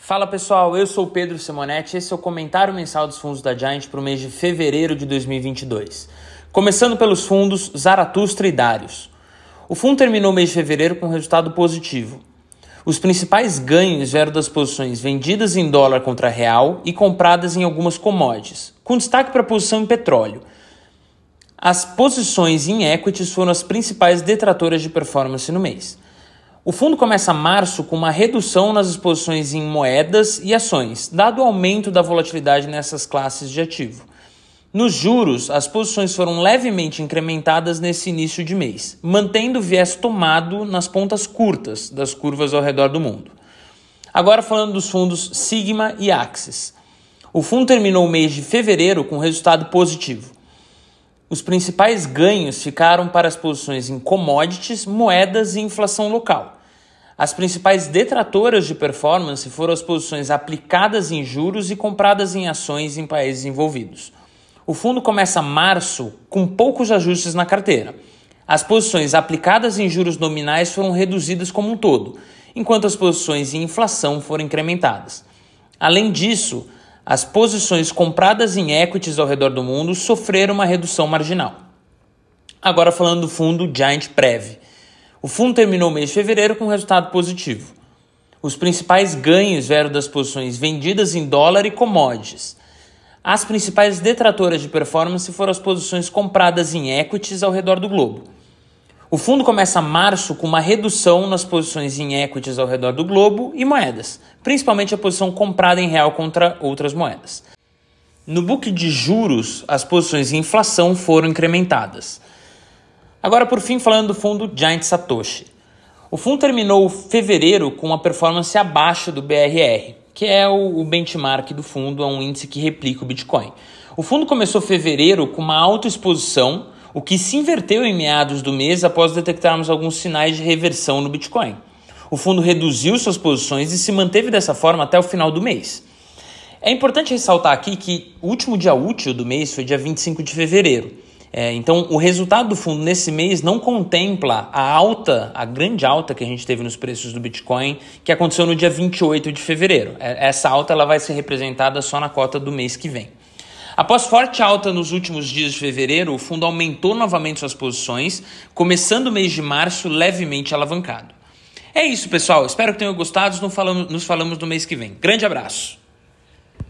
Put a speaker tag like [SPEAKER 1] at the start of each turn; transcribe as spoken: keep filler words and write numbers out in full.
[SPEAKER 1] Fala pessoal, eu sou o Pedro Simonetti, esse é o comentário mensal dos fundos da Giant para o mês de fevereiro de dois mil e vinte e dois. Começando pelos fundos Zaratustra e Darius. O fundo terminou o mês de fevereiro com um resultado positivo. Os principais ganhos vieram das posições vendidas em dólar contra real e compradas em algumas commodities, com destaque para a posição em petróleo. As posições em equities foram as principais detratoras de performance no mês. O fundo começa março com uma redução nas exposições em moedas e ações, dado o aumento da volatilidade nessas classes de ativo. Nos juros, as posições foram levemente incrementadas nesse início de mês, mantendo o viés tomado nas pontas curtas das curvas ao redor do mundo. Agora falando dos fundos Sigma e Axis. O fundo terminou o mês de fevereiro com resultado positivo. Os principais ganhos ficaram para as posições em commodities, moedas e inflação local. As principais detratoras de performance foram as posições aplicadas em juros e compradas em ações em países envolvidos. O fundo começa março com poucos ajustes na carteira. As posições aplicadas em juros nominais foram reduzidas como um todo, enquanto as posições em inflação foram incrementadas. Além disso, as posições compradas em equities ao redor do mundo sofreram uma redução marginal. Agora falando do fundo Giant Prev. O fundo terminou o mês de fevereiro com um resultado positivo. Os principais ganhos vieram das posições vendidas em dólar e commodities. As principais detratoras de performance foram as posições compradas em equities ao redor do globo. O fundo começa março com uma redução nas posições em equities ao redor do globo e moedas, principalmente a posição comprada em real contra outras moedas. No book de juros, as posições em inflação foram incrementadas. Agora, por fim, falando do fundo Giant Satoshi. O fundo terminou fevereiro com uma performance abaixo do B R R, que é o benchmark do fundo, é um índice que replica o Bitcoin. O fundo começou fevereiro com uma alta exposição, o que se inverteu em meados do mês após detectarmos alguns sinais de reversão no Bitcoin. O fundo reduziu suas posições e se manteve dessa forma até o final do mês. É importante ressaltar aqui que o último dia útil do mês foi dia vinte e cinco de fevereiro. É, então, o resultado do fundo nesse mês não contempla a alta, a grande alta que a gente teve nos preços do Bitcoin, que aconteceu no dia vinte e oito de fevereiro. Essa alta ela vai ser representada só na cota do mês que vem. Após forte alta nos últimos dias de fevereiro, o fundo aumentou novamente suas posições, começando o mês de março levemente alavancado. É isso, pessoal. Espero que tenham gostado. Nos falamos, nos falamos no mês que vem. Grande abraço!